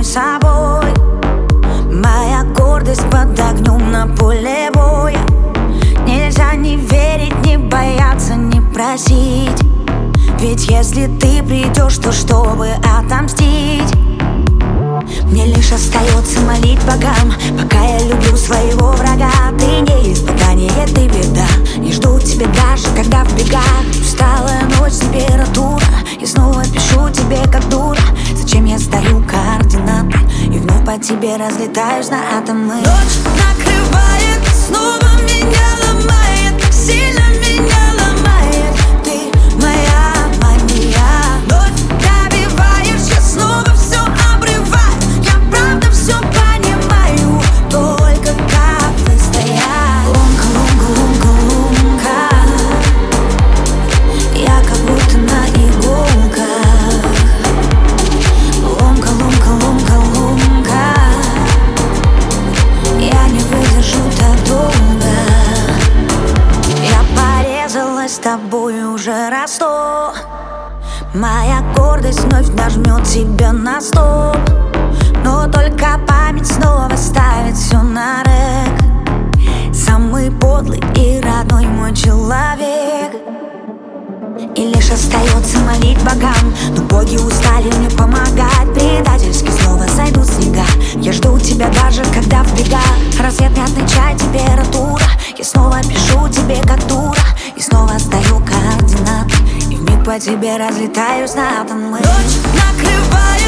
собой. Моя гордость под огнем на поле боя. Нельзя не верить, не бояться, не просить. Ведь если ты придешь, то чтобы отомстить, мне лишь остается молить богам, пока я люблю своего врага. Ты не испытание, ты беда. Не жду тебя даже, когда в бегах. Усталая ночь, температура. Я снова пишу тебе, как дура. Зачем я сдаю координаты и вновь по тебе разлетаюсь на атомы. Ночь накрывает, снова меня ломает, сильно меня ломает. Ты моя мания. Вновь добиваешь, я снова все обрываю. Я правда все понимаю, Только как выстоять. Ломка, ломка, ломка, ломка. Я как будто на иголках. Ломка, ломка, ломка, ломка. Я не выдержу так долго. Я порезалась с тобой уже раз 100. Моя гордость вновь нажмет тебя на стоп. Но только память снова ставит все на рэк. Самый подлый и родной мой человек. И лишь остается молить богам, но боги устали мне помогать. Предательски снова сойдут снега. Я жду тебя даже когда в бегах. Рассвет не отмечает температура. Я снова пишу тебе как дура. И снова сдаю координаты и вмиг по тебе разлетаюсь на атомы. ночь накрывает.